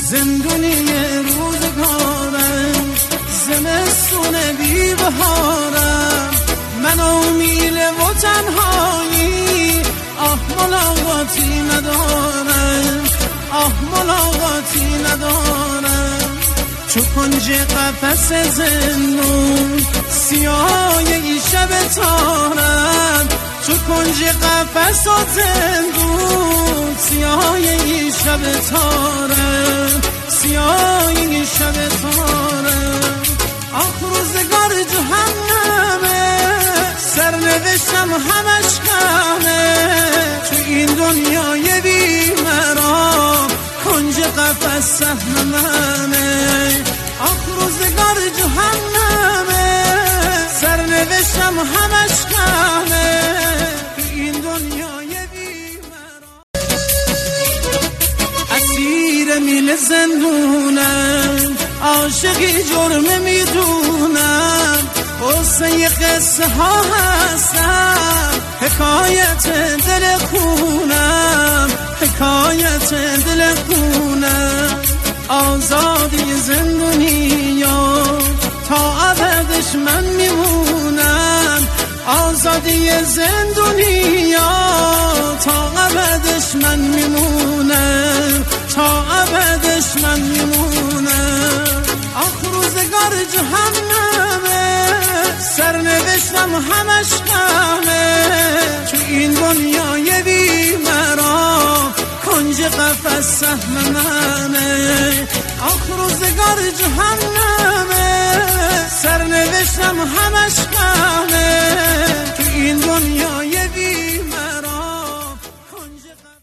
زندونی روزگارم، زمستون بی بهارم، من امیل و تنهایی، آه ملاقاتی ندارم، آه ملاقاتی ندارم. چو کنج قفس زندون سیاه شب تارم، چو کنج قفس زندون سیاه شب تارم، سیاه شب تارم. آخ روزگار جهنمه، سرنوشتم همش غمه، تو این دنیای بی‌مرام کنج قفس سهم منه. آخ روزگار جهنمه، سرنوشتم همش غمه، تو این دنیای بی‌مرام. اسیر میل زندونم، عاشقی جرم میدونم، قصه قصه ها هستم، حکایت دل خونم، حکایت دل خونم. آزادی زندونیا تا ابدش من میمونم، آزادی زندونیا تا ابدش من میمونم، تا ابدش من میمونم. آخ روزگار جهنمه، سرنوشتم همش غمه، تو این دنیای بی‌مرام کنج قفس سهم منه. آخ روزگار جهنمه، سرنوشتم همش غمه، تو این دنیای